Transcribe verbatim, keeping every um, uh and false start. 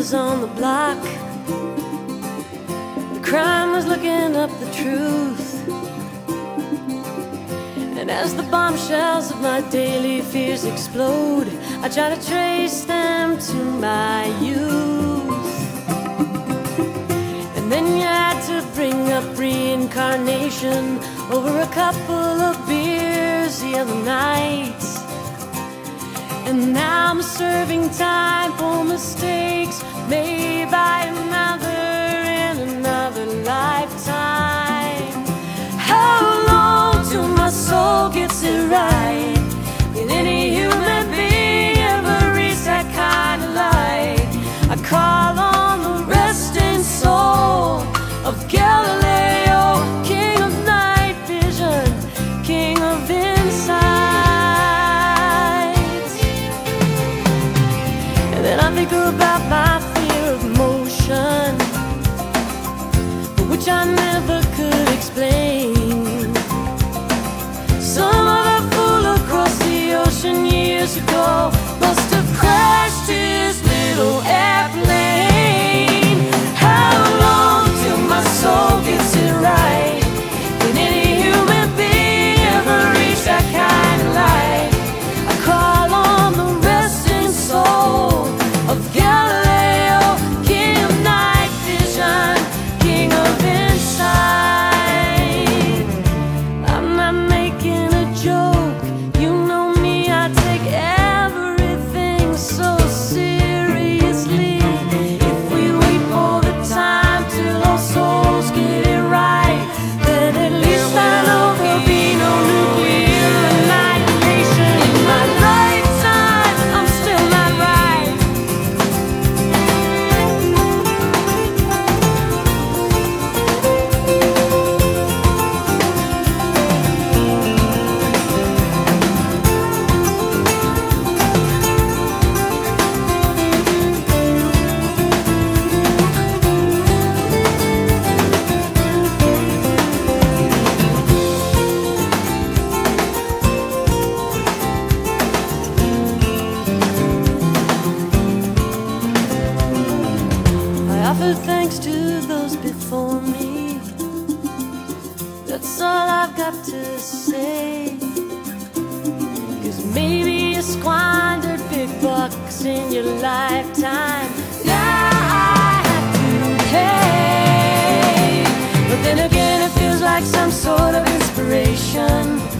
was on the block. The crime was looking up the truth. And as the bombshells of my daily fears explode, I try to trace them to my youth. And then you had to bring up reincarnation over a couple of beers the other night. And now I'm serving time for mistakes made by another in another lifetime. How long till my soul gets it right? Can any human being ever reach that kind of light? I call on the resting soul of Galileo, king of night vision, king of insight. And then I think about my fear of motion, which I never could explain. Some other fool across the ocean years ago must have crashed his little airplane. How long till my soul gets it right? Can any human being ever reach that kind of light? I call on the resting soul of Galileo, king of night vision, king of insight. I'm not making a joke, you know me, I take everything so seriously. If we wait for the time till our souls get it right, then at least I know there'll be no nuclear annihilation. In my lifetime, I'm still not right. I offer thanks to those before me. That's all I've got to say. 'Cause maybe you squandered big bucks in your lifetime. Now I have to pay. But then again, it feels like some sort of inspiration.